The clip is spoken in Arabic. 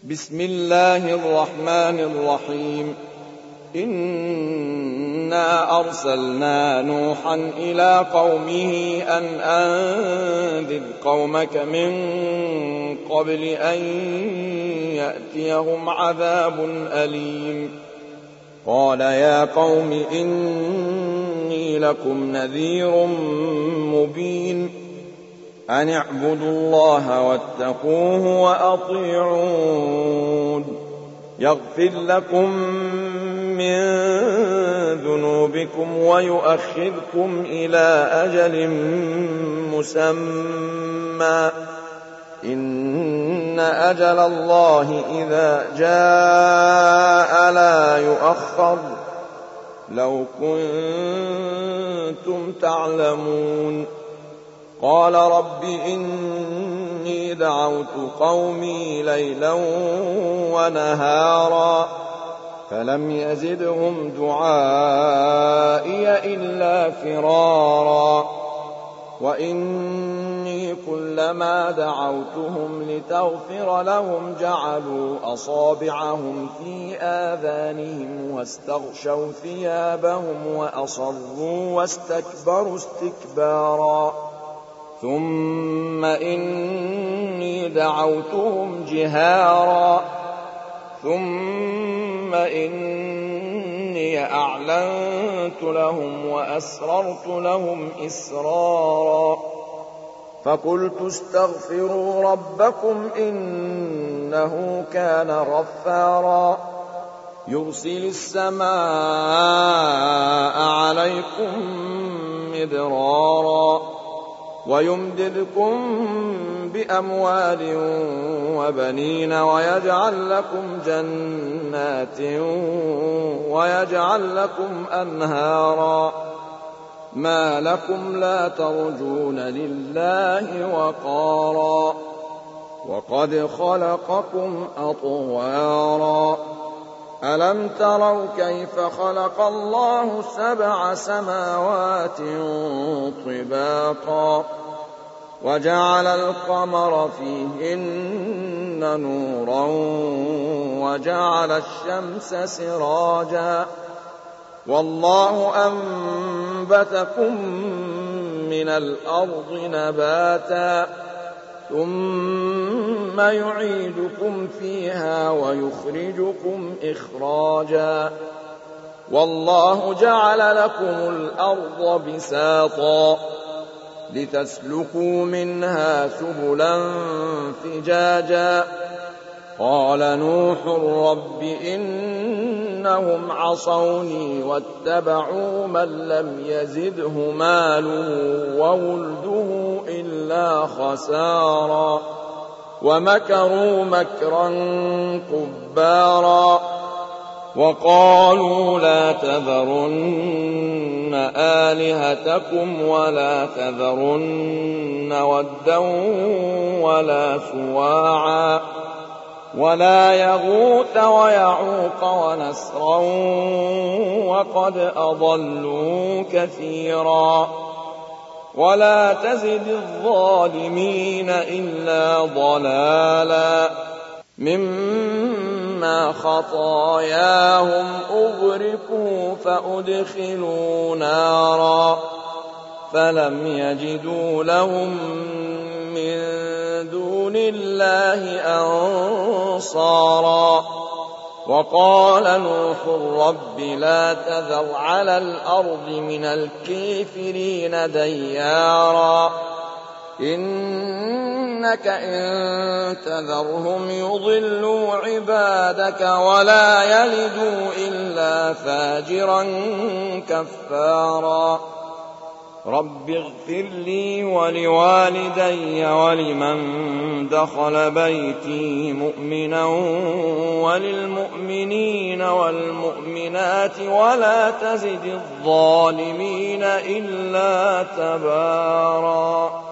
بسم الله الرحمن الرحيم. إنا أرسلنا نوحا إلى قومه أن أنذر قومك من قبل أن يأتيهم عذاب أليم. قال يا قوم إني لكم نذير مبين أن اعبدوا الله واتقوه وأطيعون يغفر لكم من ذنوبكم ويؤخركم إلى أجل مسمى إن أجل الله إذا جاء لا يؤخر لو كنتم تعلمون. قال رب إني دعوت قومي ليلا ونهارا فلم يزدهم دعائي إلا فرارا وإني كلما دعوتهم لتغفر لهم جعلوا أصابعهم في آذانهم واستغشوا ثيابهم وأصروا واستكبروا استكبارا ثم إني دعوتهم جهارا ثم إني أعلنت لهم وأسررت لهم إسرارا فقلت استغفروا ربكم إنه كان غفارا يرسل السماء عليكم مدرارا ويمددكم بأموال وبنين ويجعل لكم جنات ويجعل لكم أنهارا ما لكم لا ترجون لله وقارا وقد خلقكم أطوارا ألم تروا كيف خلق الله 7 سماوات طباقا وجعل القمر فيهن نورا وجعل الشمس سراجا والله أنبتكم من الأرض نباتا ثم يعيدكم فيها ويخرجكم إخراجا والله جعل لكم الأرض بساطا لتسلكوا منها سبلا فجاجا قال نوح رب إنهم عصوني واتبعوا من لم يزده ماله وولده إلا خسارا ومكروا مكرا كبارا وقالوا لا تذرن آلهتكم ولا تذرن ودا ولا سواعا ولا يغوث ويعوق ونسرا وقد أضلوا كثيرا ولا تزد الظالمين إلا ضلالا مما خطاياهم أغرقوا فأدخلوا نارا فلم يجدوا لهم من دون الله أنصارا وقال نوح رب لا تذر على الأرض من الكافرين ديارا إنك إن تذرهم يضلوا عبادك ولا يلدوا إلا فاجرا كفارا رب اغفر لي ولوالدي ولمن دخل بيتي مؤمنا وللمؤمنين والمؤمنات ولا تزد الظالمين إلا تبارا.